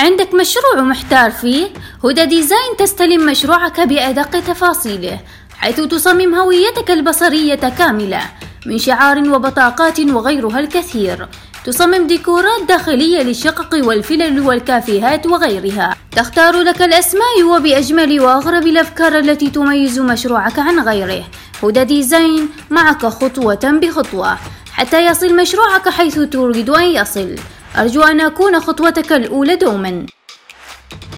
عندك مشروع محتار فيه؟ هدى ديزاين تستلم مشروعك بأدق تفاصيله، حيث تصمم هويتك البصرية كاملة من شعار وبطاقات وغيرها الكثير. تصمم ديكورات داخلية للشقق والفلل والكافيهات وغيرها. تختار لك الأسماء وبأجمل وأغرب الأفكار التي تميز مشروعك عن غيره. هدى ديزاين معك خطوة بخطوة حتى يصل مشروعك حيث تريد أن يصل. أرجو أن أكون خطوتك الأولى دوما.